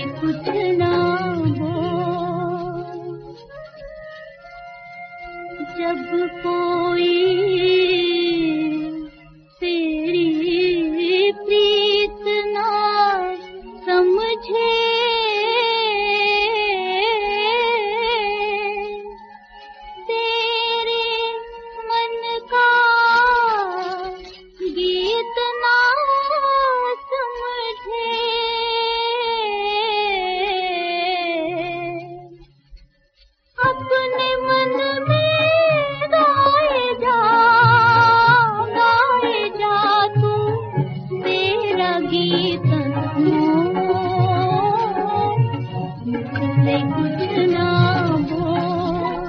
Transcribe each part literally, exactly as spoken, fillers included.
कुछ ना बोल। जब कोई तेरी प्रीत ना समझे, तेरे मन का गीत ना समझे, अपने मन में गाए जा, गाए जा तू तेरा गीत। मुझसे कुछ ना बोल,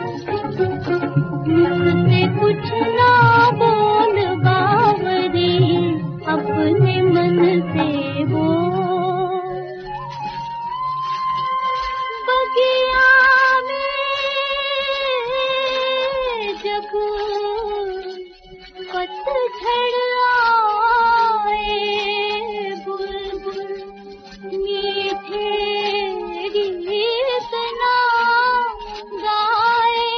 मुझसे कुछ ना बोल बावरी, अपने मन से बोल। बगिया में जब पतझड़ आए, बुलबुल मीठे गीत ना गाए,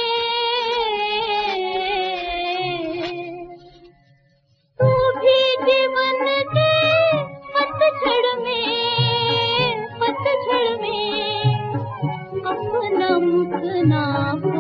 तू भी जीवन के पतझड़ में, पतझड़ में अपना मुख ना